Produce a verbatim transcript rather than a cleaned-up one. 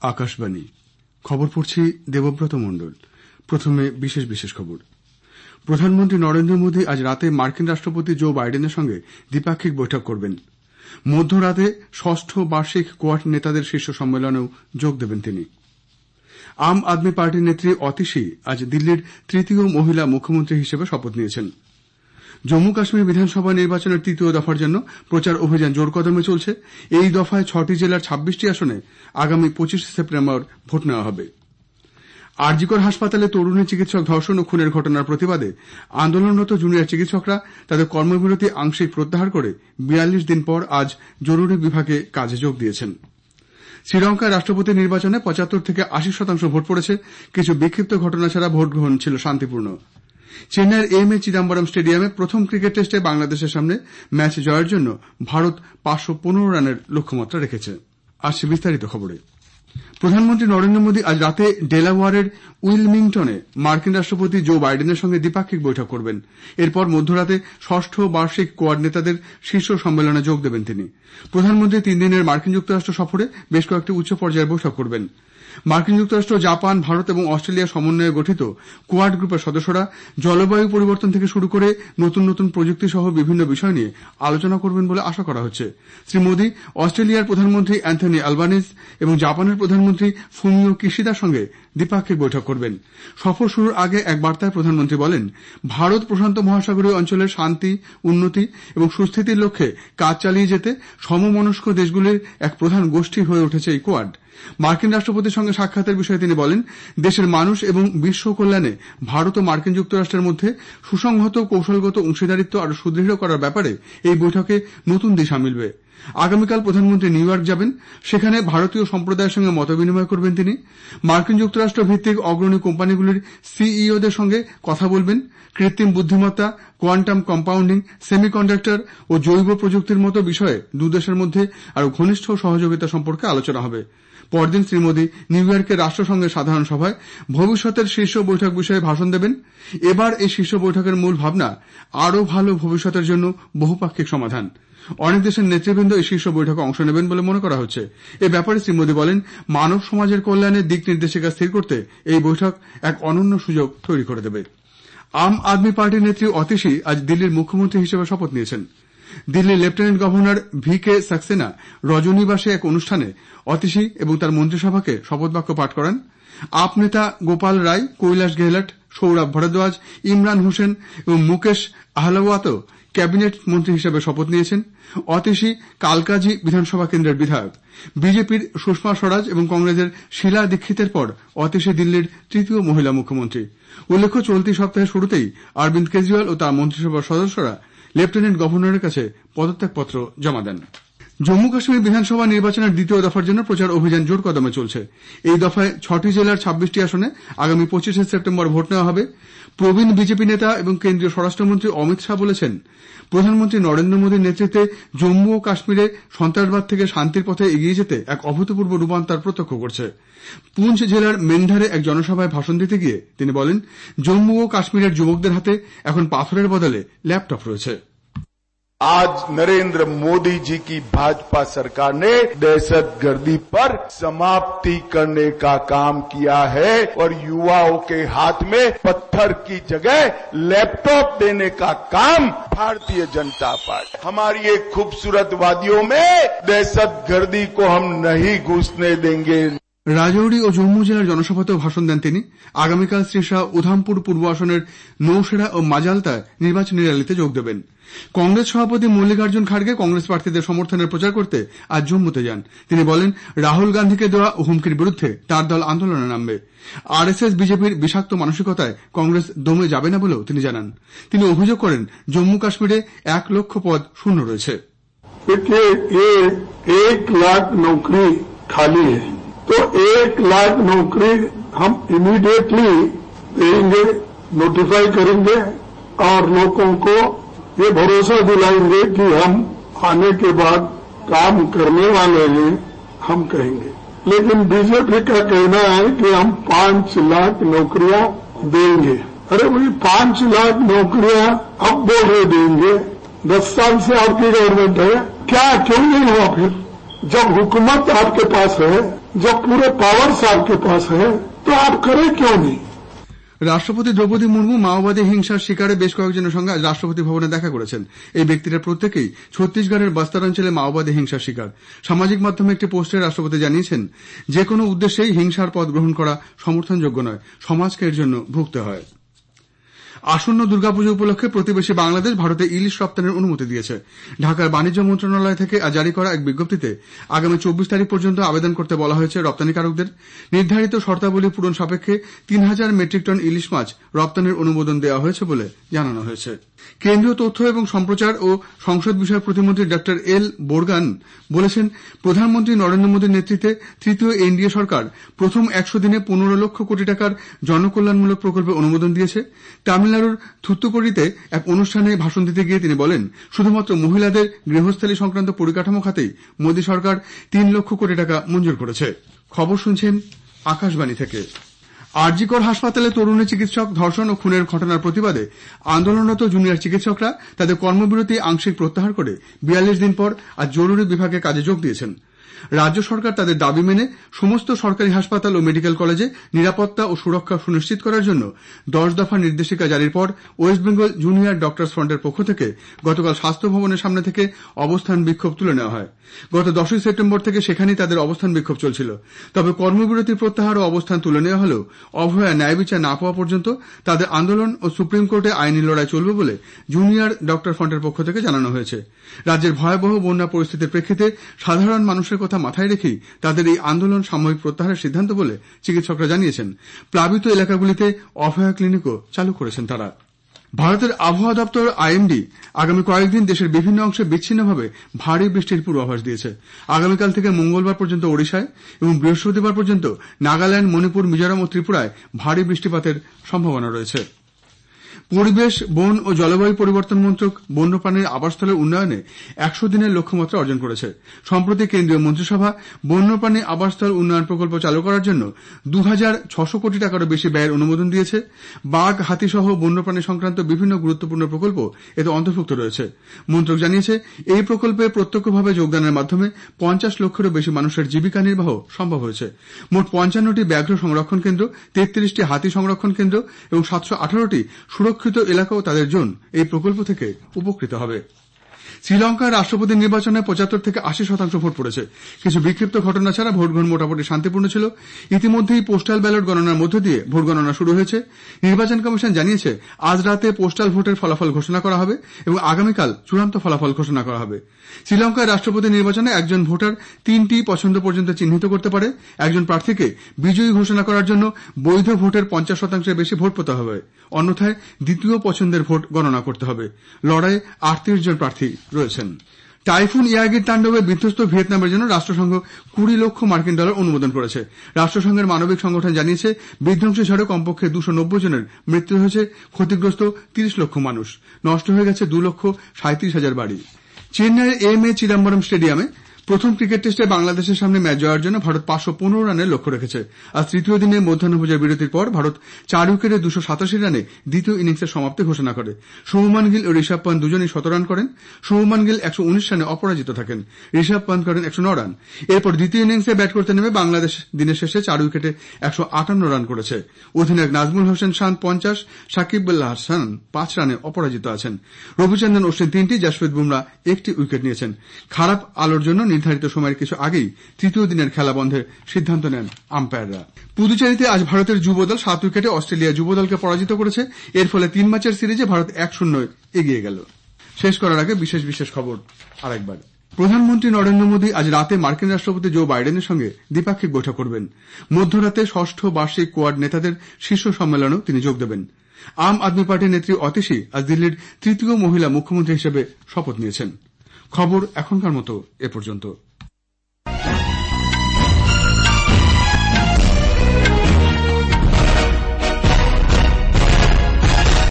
আকাশবাণী খবর পড়ছি দেবব্রত মণ্ডল। প্রথমে বিশেষ বিশেষ খবর। প্রধানমন্ত্রী নরেন্দ্র মোদী আজ রাতে মার্কিন রাষ্ট্রপতি জো বাইডেনের সঙ্গে দ্বিপাক্ষিক বৈঠক করবেন। মধ্যরাতে ষষ্ঠ বার্ষিক কোয়াড নেতাদের শীর্ষ সম্মেলনেও যোগ দেবেন তিনি। আম আদমি পার্টির নেত্রী অতিশী আজ দিল্লির তৃতীয় মহিলা মুখ্যমন্ত্রী হিসেবে শপথ নিয়েছেন। জম্মু কাশ্মীর বিধানসভা নির্বাচনের তৃতীয় দফার জন্য প্রচার অভিযান জোর কদমে চলছে। এই দফায় ছটি জেলার ছাব্বিশটি আসনে আগামী পঁচিশে সেপ্টেম্বর ভোট নেওয়া হবে। আরজিকর হাসপাতালে তরুণী চিকিৎসক ধর্ষণ ও খুনের ঘটনার প্রতিবাদে আন্দোলনরত জুনিয়র চিকিৎসকরা তাদের কর্মবিরতি আংশিক প্রত্যাহার করে বিয়াল্লিশ দিন পর আজ জরুরি বিভাগে কাজে যোগ দিয়েছেন। শ্রীলঙ্কার রাষ্ট্রপতি নির্বাচনে পঁচাত্তর থেকে আশি শতাংশ ভোট পড়েছে। কিছু বিক্ষিপ্ত ঘটনা ছাড়া ভোট গ্রহণ ছিল শান্তিপূর্ণ। চেন্নাইয়ের এম এ চিদাম্বরম স্টেডিয়ামে প্রথম ক্রিকেট টেস্টে বাংলাদেশের সামনে ম্যাচ জয়ের জন্য ভারত পাঁচশো পনেরো রানের লক্ষ্যমাত্রা রেখেছে। আসছে বিস্তারিত খবরে। প্রধানমন্ত্রী নরেন্দ্র মোদী আজ রাতে ডেলাওয়ারের উইলমিংটনে মার্কিন রাষ্ট্রপতি জো বাইডেনের সঙ্গে দ্বিপাক্ষিক বৈঠক করবেন। এরপর মধ্যরাতে ষষ্ঠ বার্ষিক কোয়াড নেতাদের শীর্ষ সম্মেলনে যোগ দেবেন তিনি। প্রধানমন্ত্রী তিন দিনের মার্কিন যুক্তরাষ্ট্র সফরে বেশ কয়েকটি উচ্চ পর্যায়ের বৈঠক করবেন। মার্কিন যুক্তরাষ্ট্র, জাপান, ভারত এবং অস্ট্রেলিয়ার সমন্বয়ে গঠিত কোয়াড গ্রুপের সদস্যরা জলবায়ু পরিবর্তন থেকে শুরু করে নতুন নতুন প্রযুক্তি সহ বিভিন্ন বিষয় নিয়ে আলোচনা করবেন বলে আশা করা হচ্ছে। শ্রী মোদী অস্ট্রেলিয়ার প্রধানমন্ত্রী অ্যান্থনি আলবানিজ এবং জাপানের প্রধানমন্ত্রী ফুমিও কিশিদার সঙ্গে দ্বিপাক্ষিক বৈঠক করবেন। সফর শুরুর আগে এক বার্তায় প্রধানমন্ত্রী বলেন, ভারত প্রশান্ত মহাসাগরীয় অঞ্চলের শান্তি, উন্নতি এবং সুস্থিতির লক্ষ্যে কাজ চালিয়ে যেতে সমমনস্ক দেশগুলির এক প্রধান গোষ্ঠী হয়ে উঠেছে এই কোয়াড। মার্কিন রাষ্ট্রপতির সঙ্গে সাক্ষাতের বিষয়ে তিনি বলেন, দেশের মানুষ এবং বিশ্ব কল্যাণে ভারত ও মার্কিন যুক্তরাষ্ট্রের মধ্যে সুসংহত কৌশলগত অংশীদারিত্ব আরো সুদৃঢ় করার ব্যাপারে এই বৈঠকে নতুন দিশা মিলবে। আগামীকাল প্রধানমন্ত্রী নিউ ইয়র্ক যাবেন। সেখানে ভারতীয় সম্প্রদায়ের সঙ্গে মতবিনিময় করবেন তিনি। মার্কিন যুক্তরাষ্ট্র ভিত্তিক অগ্রণী কোম্পানিগুলির সিইওদের সঙ্গে কথা বলবেন। কৃত্রিম বুদ্ধিমত্তা, কোয়ান্টাম কম্পাউন্ডিং, সেমিকন্ডাক্টর ও জৈব প্রযুক্তির মতো বিষয়ে দুদেশের মধ্যে আরো ঘনিষ্ঠ সহযোগিতা সম্পর্কে আলোচনা হবে। পরদিন শ্রী মোদী নিউ ইয়র্কের রাষ্ট্রসংঘের সাধারণ সভায় ভবিষ্যতের শীর্ষ বৈঠক বিষয়ে ভাষণ দেবেন। এবার এই শীর্ষ বৈঠকের মূল ভাবনা আরো ভালো ভবিষ্যতের জন্য বহুপাক্ষিক সমাধান। অনেক দেশের নেতৃবৃন্দ এই শীর্ষ বৈঠকে অংশ নেবেন বলে মনে করা হচ্ছে। এ ব্যাপারে শ্রী মোদী বলেন, মানব সমাজের কল্যাণে দিক নির্দেশিকা স্থির করতে এই বৈঠক এক অনন্য সুযোগ তৈরি করে দেবে। আম আদমি পার্টির নেত্রী অতিশী আজ দিল্লির মুখ্যমন্ত্রী হিসেবে শপথ নিয়েছেন। দিল্লির lieutenant governor V K Saxena রজনীবাসে এক অনুষ্ঠানে অতিশী এবং তার মন্ত্রিসভাকে শপথ বাক্য পাঠ করান। আপ নেতা গোপাল রায়, কৈলাস গেহলট, সৌরভ ভরদ্বাজ, ইমরান হোসেন এবং মুকেশ আহলাওয়াতও ক্যাবিনেট মন্ত্রী হিসেবে শপথ নিয়েছেন। অতিশী কালকাজি বিধানসভা কেন্দ্রের বিধায়ক। বিজেপির সুষমা স্বরাজ এবং কংগ্রেসের শীলা দীক্ষিতের পর অতিশী দিল্লির তৃতীয় মহিলা মুখ্যমন্ত্রী। উল্লেখ্য, চলতি সপ্তাহের শুরুতেই অরবিন্দ কেজরিওয়াল ও তার মন্ত্রিসভার সদস্যরা লেফটেন্যান্ট গভর্নরের কাছে পদত্যাগপত্র জমা দেন। জম্মু কাশ্মীর বিধানসভা নির্বাচনের দ্বিতীয় দফার জন্য প্রচার অভিযান জোর কদমে চলছে। এই দফায় ছটি জেলার ছাব্বিশটি আসনে আগামী পঁচিশে সেপ্টেম্বর ভোট নেওয়া হবে। প্রবীণ বিজেপি নেতা এবং কেন্দ্রীয় স্বরাষ্ট্রমন্ত্রী অমিত শাহ বলেছেন, প্রধানমন্ত্রী নরেন্দ্র মোদীর নেতৃত্বে জম্মু ও কাশ্মীরে সন্ত্রাসবাদ থেকে শান্তির পথে এগিয়ে যেতে এক অভূতপূর্ব রূপান্তর প্রত্যক্ষ করছে। পুঞ্চ জেলার মেন্ধারে এক জনসভায় ভাষণ দিতে গিয়ে তিনি বলেন, জম্মু ও কাশ্মীরের যুবকদের হাতে এখন পাথরের বদলে ল্যাপটপ রয়েছে। आज नरेंद्र मोदी जी की भाजपा सरकार ने दहशतगर्दी पर समाप्ति करने का काम किया है और युवाओं के हाथ में पत्थर की जगह लैपटॉप देने का काम भारतीय जनता पार्टी। हमारी एक खूबसूरत वादियों में दहशतगर्दी को हम नहीं घुसने देंगे। রাজৌরি ও জম্মু জেলার জনসভাতেও ভাষণ দেন তিনি। আগামীকাল শ্রী শাহ উধামপুর পূর্ব আসনের নৌশেরা ও মাজালতায় নির্বাচনী র্যালিতে যোগ দেবেন। কংগ্রেস সভাপতি মল্লিকার্জুন খাড়গে কংগ্রেস প্রার্থীদের সমর্থনের প্রচার করতে আজ জম্মুতে যান। তিনি বলেন, রাহুল গান্ধীকে দেওয়া হুমকির বিরুদ্ধে তার দল আন্দোলনে নামবে। আরএসএস বিজেপির বিষাক্ত মানসিকতায় কংগ্রেস দমে যাবে না বলেও তিনি জানান। তিনি অভিযোগ করেন, জম্মু কাশ্মীরে এক লক্ষ পদ শূন্য রয়েছে। এক লাখ নৌকরি খালি है, तो एक लाख नौकरी हम इमीडिएटली देंगे, नोटिफाई करेंगे और लोगों को ये भरोसा दिलाएंगे कि हम आने के बाद काम करने वाले हैं, हम कहेंगे। लेकिन बीजेपी का कहना है कि हम पांच लाख नौकरियां देंगे। अरे भाई, पांच लाख नौकरियां अब बोल रहे देंगे। दस साल से आपकी गवर्नमेंट है, क्या क्यों नहीं हुआ? फिर जब हुकूमत आपके पास है, जब पूरे पावर्स आपके पास है, तो आप करें क्यों नहीं? রাষ্ট্রপতি দ্রৌপদী মুর্মু মাওবাদী হিংসার শিকারে বেশ কয়েকজনের সঙ্গে আজ রাষ্ট্রপতি ভবনে দেখা করেছেন। এই ব্যক্তিরা প্রত্যেকেই ছত্তিশগড়ের বস্তার অঞ্চলে মাওবাদী হিংসার শিকার। সামাজিক মাধ্যমে একটি পোস্টে রাষ্ট্রপতি জানিয়েছেন, যে কোনো উদ্দেশ্যেই হিংসার পথ গ্রহণ করা সমর্থনযোগ্য নয়, সমাজকে এর জন্য ভুগতে হয়। আসন্ন দুর্গাপুজো উপলক্ষে প্রতিবেশী বাংলাদেশ ভারতে ইলিশ রপ্তানির অনুমতি দিয়েছে। ঢাকার বাণিজ্য মন্ত্রণালয় থেকে আজ জারি করা এক বিজ্ঞপ্তিতে আগামী চব্বিশ তারিখ পর্যন্ত আবেদন করতে বলা হয়েছে রপ্তানিকারকদের। নির্ধারিত শর্তাবলী পূরণ সাপেক্ষে তিন হাজার মেট্রিক টন ইলিশ মাছ রপ্তানির অনুমোদন দেওয়া হয়েছে বলে জানানো হয়েছে। কেন্দ্রীয় তথ্য এবং সম্প্রচার ও সংসদ বিষয়ক প্রতিমন্ত্রী ডক্টর এল বোরগান বলেছেন, প্রধানমন্ত্রী নরেন্দ্র মোদীর নেতৃত্বে তৃতীয় এনডিএ সরকার প্রথম একশো দিনে পনেরো লক্ষ কোটি টাকার জনকল্যাণমূলক প্রকল্পে অনুমোদন দিয়েছে। তামিলনাড়ুর থুত্তুকুড়িতে এক অনুষ্ঠানে ভাষণ দিতে গিয়ে তিনি বলেন, শুধুমাত্র মহিলাদের গৃহস্থালী সংক্রান্ত পরিকাঠামো খাতেই মোদী সরকার তিন লক্ষ কোটি টাকা মঞ্জুর করেছে। খবর শুনছেন আকাশবাণী থেকে। আর জি কর হাসপাতালে তরুণী চিকিৎসক ধর্ষণ ও খুনের ঘটনার প্রতিবাদে আন্দোলনরত জুনিয়র চিকিৎসকরা তাদের কর্মবিরতি আংশিক প্রত্যাহার করে বিয়াল্লিশ দিন পর আজ জরুরি বিভাগে কাজে যোগ দিয়েছেন। রাজ্য সরকার তাদের দাবি মেনে সমস্ত সরকারি হাসপাতাল ও মেডিকেল কলেজে নিরাপত্তা ও সুরক্ষা সুনিশ্চিত করার জন্য দশ দফা নির্দেশিকা জারির পর ওয়েস্ট বেঙ্গল জুনিয়র ডক্টরস ফ্রন্টের পক্ষ থেকে গতকাল স্বাস্থ্য ভবনের সামনে থেকে অবস্থান বিক্ষোভ তুলে নেওয়া হয়। গত দশই সেপ্টেম্বর থেকে সেখানেই তাদের অবস্থান বিক্ষোভ চলছিল। তবে কর্মবিরতি প্রত্যাহার ও অবস্থান তুলে নেওয়া হলেও অভয়া ন্যায় বিচার না পাওয়া পর্যন্ত তাদের আন্দোলন ও সুপ্রিম কোর্টে আইনি লড়াই চলবে বলে জুনিয়র ডক্টর ফ্রন্টের পক্ষ থেকে জানানো হয়েছে। রাজ্যের ভয়াবহ বন্যা পরিস্থিতির প্রেক্ষিতে সাধারণ মানুষের কথা মাথায় রেখেই তাদের এই আন্দোলন সাময়িক প্রত্যাহারের সিদ্ধান্ত বলে চিকিৎসকরা জানিয়েছেন। প্লাবিত এলাকাগুলিতে অভয়া ক্লিনিকও চালু করেছেন তারা। ভারতের আবহাওয়া দপ্তর আইএমডি আগামী কয়েকদিন দেশের বিভিন্ন অংশে বিচ্ছিন্নভাবে ভারী বৃষ্টির পূর্বাভাস দিয়েছে। আগামীকাল থেকে মঙ্গলবার পর্যন্ত ওড়িশায় এবং বৃহস্পতিবার পর্যন্ত নাগাল্যান্ড, মণিপুর, মিজোরাম ও ত্রিপুরায় ভারী বৃষ্টিপাতের সম্ভাবনা রয়েছে। পরিবেশ, বন ও জলবায়ু পরিবর্তন মন্ত্রক বন্যপ্রাণীর আবাসস্থলের উন্নয়নে একশো দিনের লক্ষ্যমাত্রা অর্জন করেছে। সম্প্রতি কেন্দ্রীয় মন্ত্রিসভা বন্যপ্রাণী আবাসস্থল উন্নয়ন প্রকল্প চালু করার জন্য দু হাজার ছশো কোটি টাকারও বেশি ব্যয়ের অনুমোদন দিয়েছে। বাঘ, হাতিসহ বন্যপ্রাণী সংক্রান্ত বিভিন্ন গুরুত্বপূর্ণ প্রকল্প এতে অন্তর্ভুক্ত রয়েছে। মন্ত্রক জানিয়েছে, এই প্রকল্পে প্রত্যক্ষভাবে যোগদানের মাধ্যমে পঞ্চাশ লক্ষেরও বেশি মানুষের জীবিকা নির্বাহ সম্ভব হয়েছে। মোট পঞ্চান্নটি ব্যাঘ্র সংরক্ষণ কেন্দ্র, তেত্রিশটি হাতি সংরক্ষণ কেন্দ্র এবং সাতশো আঠারোটি সুরক্ষিত এলাকাও তাদের জোন এই প্রকল্প থেকে উপকৃত হবে। শ্রীলঙ্কার রাষ্ট্রপতি নির্বাচনে পঁচাত্তর থেকে আশি শতাংশ ভোট পড়েছে। কিছু বিক্ষিপ্ত ঘটনা ছাড়া ভোট গ্রহণ মোটামুটি শান্তিপূর্ণ ছিল। ইতিমধ্যেই পোস্টাল ব্যালট গণনার মধ্য দিয়ে ভোট গণনা শুরু হয়েছে। নির্বাচন কমিশন জানিয়েছে, আজ রাতে পোস্টাল ভোটের ফলাফল ঘোষণা করা হবে এবং আগামীকাল চূড়ান্ত ফলাফল ঘোষণা করা হবে। শ্রীলঙ্কার রাষ্ট্রপতি নির্বাচনে একজন ভোটার তিনটি পছন্দ পর্যন্ত চিহ্নিত করতে পারে। একজন প্রার্থীকে বিজয়ী ঘোষণা করার জন্য বৈধ ভোটের পঞ্চাশ শতাংশের বেশি ভোট পেতে হবে, অন্যথায় দ্বিতীয় পছন্দের ভোট গণনা করতে হবে। লড়াইয়ে আটত্রিশ জন প্রার্থী রয়েছেন। টাইফুন ইয়াগির তাণ্ডবে বিধ্বস্ত ভিয়েতনামের জন্য রাষ্ট্রসংঘ কুড়ি লক্ষ মার্কিন ডলার অনুমোদন করেছে। রাষ্ট্রসংঘের মানবিক সংগঠন জানিয়েছে, বিধ্বংসী ঝড়ে কমপক্ষে দুশো নব্বই জনের মৃত্যু হয়েছে, ক্ষতিগ্রস্ত তিরিশ লক্ষ মানুষ, নষ্ট হয়ে গেছে দু লক্ষ সাঁত্রিশ হাজার বাড়ি। চেন্নাইয়ের এম এ চিদম্বরম স্টেডিয়ামে প্রথম ক্রিকেট টেস্টে বাংলাদেশের সামনে ম্যাচ জয়ের জন্য ভারত পাঁচশো পনেরো রানের লক্ষ্য রেখেছে। আজ তৃতীয় দিনে মধ্যাহ্নভোজের বিরতির পর ভারত চার উইকেটে দুশো সাতাশি রানে দ্বিতীয় ইনিংসের সমাপ্তি ঘোষণা করে। শুভমান গিল ও ঋষভ পান্ত দুজনই শত রান করেন। শুভমান গিল একশো উনিশ রানে অপরাজিত থাকেন, ঋষভ পান্ত করেন একশো নয় রান। এরপর দ্বিতীয় ইনিংসে ব্যাট করতে নেমে বাংলাদেশ দিনের শেষে চার উইকেটে একশো আটান্ন রান করেছে। অধিনায়ক নাজমুল হোসেন শান্ত পঞ্চাশ, সাকিব আল হাসান পাঁচ রানে অপরাজিত আছেন। রবিচন্দ্রন অশ্বিন তিনটি, জাসপ্রীত বুমরা একটি উইকেট নিয়েছেন। খারাপ আলোর জন্য নির্ধারিত সময়ের কিছু আগেই তৃতীয় দিনের খেলা বন্ধের সিদ্ধান্ত নেন আম্পায়াররা। পুদুচেরিতে আজ ভারতের যুবদল সাত উইকেটে অস্ট্রেলিয়া যুবদলকে পরাজিত করেছে। এর ফলে তিন ম্যাচের সিরিজে ভারত এক শূন্য এগিয়ে গেল। শেষ করার আগে বিশেষ বিশেষ খবর আরেকবার। প্রধানমন্ত্রী নরেন্দ্র মোদী আজ রাতে মার্কিন রাষ্ট্রপতি জো বাইডেনের সঙ্গে দ্বিপাক্ষিক বৈঠক করবেন। মধ্যরাতে ষষ্ঠ বার্ষিক কোয়াড নেতাদের শীর্ষ সম্মেলনেও তিনি যোগ দেবেন। আম আদমি পার্টির নেত্রী অতিশী আজ দিল্লির তৃতীয় মহিলা মুখ্যমন্ত্রী হিসেবে শপথ নিয়েছেন। খবর এখনকার মতো এ পর্যন্ত।